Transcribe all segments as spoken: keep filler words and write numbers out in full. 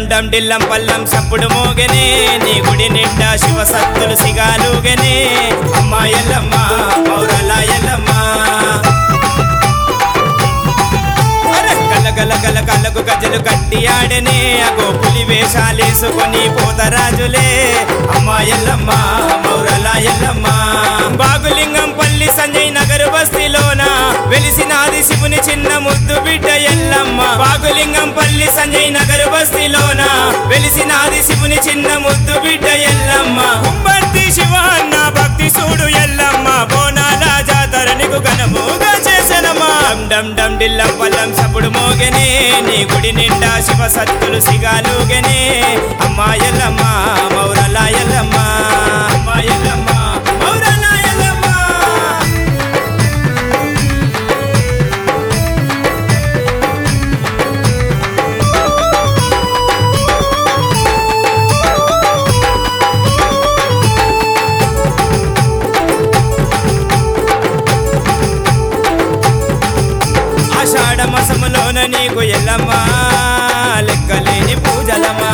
డమ్ డమ్ డిల్లం పల్లం సప్పుడు మోగనే నీ గుడి నిండా శివ సత్తులు సిగాలుగనే అమ్మా ఎల్లమ్మ మౌరల ఎల్లమ్మ గల గల కళ్ళకు గజలు కట్టి ఆడనే అగో పులి వేషాలేసుకొని పోతరాజులే అమ్మా ఎల్లమ్మ మౌరల ఎల్లమ్మ బాగులింగం పల్లి సంజయ్ నగర్ బస్తీలోన వెలిసినాది శివుని చిన్న ముద్దు బిడ్డ ఎల్లమ్మ బాగులింగం పల్లి సంజయ్ నగర్ బస్తీలోన వెలిసినాది శివుని చిన్న ముద్దు బిడ్డ ఎల్లమ్మ కుంభర్తి శివ అన్న భక్తి చూడు ఎల్లమ్మ బోనాల జాతర నీకు ఘనముగా చేసెనమ్మా డమ్ డమ్ డిల్లం పల్లం సప్పుడు మోగనే నీ గుడి నిండా శివ సత్తులు సిగాలుగనే అమ్మా ఎల్లమ్మ మౌరల ఎల్లమ్మ అమ్మా ఎల్లమ్మ మౌరల ఎల్లమ్మ ఆషాఢ మాసములోన నీకు ఎల్లమ్మ లెక్కలేని పూజలమ్మా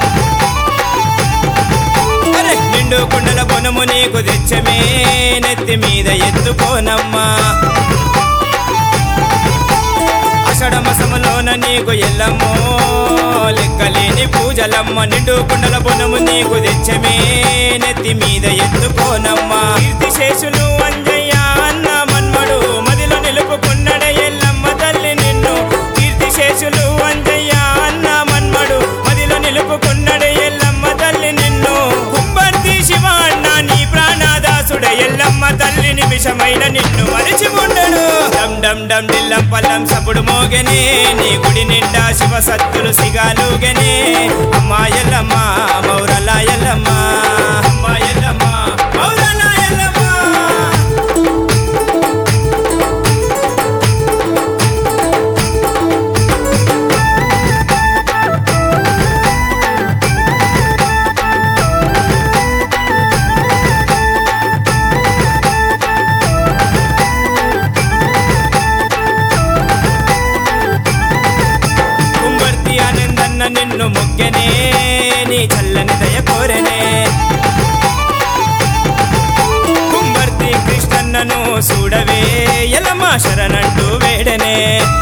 అరే నిండు కుండల బొనము నీకు తెచ్చమే నెత్తి మీద ఎత్తుకోనమ్మా ఆషాఢ మాసములోన నీకు ఎల్లమ్మో లెక్కలేని పూజలమ్మ నిండు కుండల బొనము నీకు తెచ్చమే నెత్తి మీద ఎత్తుకోనమ్మా కీర్తి శేషులు అంజయ్య అన్న మన్మడు మదిలో నిలుపుకున్నడ ఎల్లమ్మ తల్లి నిన్ను కీర్తి శేషులు అంజయ్య అన్న మన్మడు మదిలో నిలుపుకున్నడ ఎల్లమ్మ తల్లి నిన్ను కుంభర్తి శివ అన్న నీ ప్రాణదాసుడ ఎల్లమ్మ తల్లి నిమిషమైన నిన్ను మరిచి ఉండడు డమ్ డమ్ డమ్ డిల్లం పల్లం సప్పుడు మోగనే నీ గుడి నిండా శివ సత్తులు సిగాలుగనే అమ్మా ఎల్లమ్మ మౌరల ఎల్లమ్మ అమ్మా ఎల్లమ్మ మౌరల ఎల్లమ్మ నిన్ను మొగ్గనే నీ చల్లని దయ కోరనే కుంభర్తి కృష్ణన్నను చూడవే ఎల్లమ్మ శరణంటూ వేడనే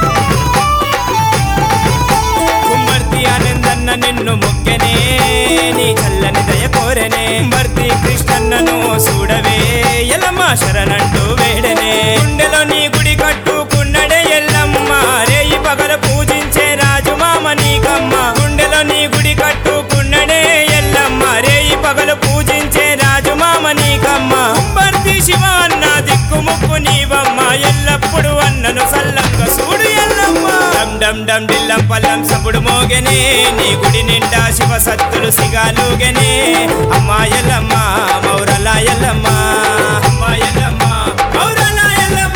కుంభర్తి ఆనందన్న నిన్ను మొగ్గనే నీ చల్లని దయ కోరనే కుంభర్తి కృష్ణన్నను చూడవే ఎల్లమ్మ శరణంటూ వేడనే గుండెలో నీ గుడి కట్టుకున్నడే ఎల్లమ్మ రేయి పగల పూజించే రాజు మామ నీకమ్మ గుండెలో నీ గుడి కట్టుకున్నడే ఎల్లమ్మ రేయి పగలు పూజించే రాజు మామ నీకమ్మ కుంభర్తి శివ అన్న దిక్కు ముక్కు నీవమ్మ ఎల్లప్పుడు అన్నను సల్లంగా చూడు ఎల్లమ్మ డమ్ డమ్ డమ్ డిల్లం పల్లం సప్పుడు మోగనే నీ గుడి నిండా శివ సత్తులు సిగాలుగనే అమ్మా ఎల్లమ్మ మౌరల ఎల్లమ్మ అమ్మా ఎల్లమ్మ మౌరల ఎల్లమ్మ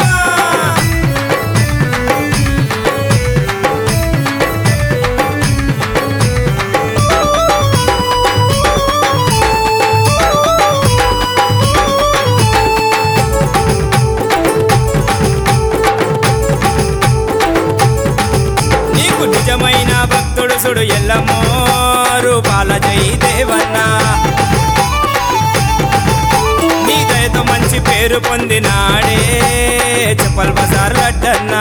నిజమైన భక్తుడు సుడు ఎల్లమ్మో రూపాల జై దేవన్న నీ దయతో మంచి పేరు పొందినాడే చెప్పల్ బజార్ లడ్డన్న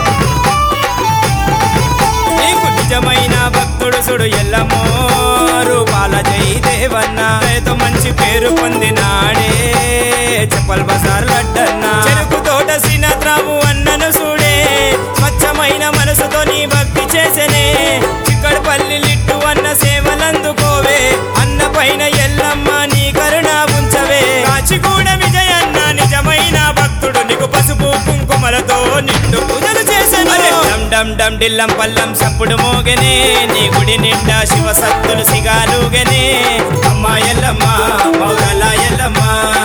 నీకు నిజమైన భక్తుడు సుడు ఎల్లమ్మో రూపాల జై దేవన్న దయతో మంచి పేరు పొందినాడే చెప్పల్ బజార్ లడ్డన్న చెరుకు తోట సినత్రావు అన్నను చూడే స్వచ్ఛమైన మనసుతో నీ భక్తి చేసనే చిక్కడపల్లి లిట్టు అన్న సేవలందుకోవే అన్న పైన ఎల్లమ్మ నీ కరుణ ఉంచవే కాచిగూడ విజయన్న నిజమైన భక్తుడు నీకు పసుపు కుంకుమలతో నిండు పూజలు చేసెను డమ్ డమ్ డమ్ డిల్లం పల్లం సప్పుడు మోగనే నీ గుడి నిండా శివ సత్తులు సిగాలుగనే అమ్మా ఎల్లమ్మ మౌరల ఎల్లమ్మ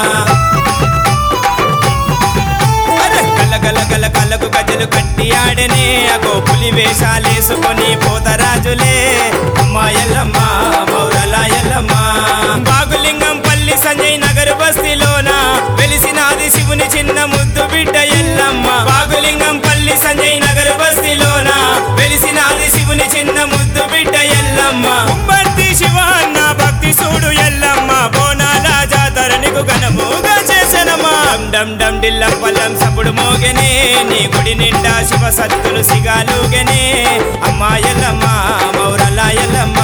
గల గల కళ్ళకు గజలు కట్టి ఆడనే అగో పులి వేషాలేసుకొని పోతరాజులే అమ్మా ఎల్లమ్మ మౌరల ఎల్లమ్మ బాగులింగం పల్లి సంజయ్ నగర్ బస్తీలోన వెలిసినాది శివుని చిన్న ముద్దు బిడ్డ ఎల్లమ్మ బాగులింగం పల్లి సంజయ్ నగర్ బస్తీలోన వెలిసినాది శివుని చిన్న ముద్దు బిడ్డ ఎల్లమ్మ ఘనముగా చేసెనమ్మా డమ్ డమ్ డిల్లం పల్లం సప్పుడు మోగెనే నీ గుడి నిండా శివ సత్తులు సిగాలుగెనే అమ్మా ఎల్లమ్మ మౌరల ఎల్లమ్మ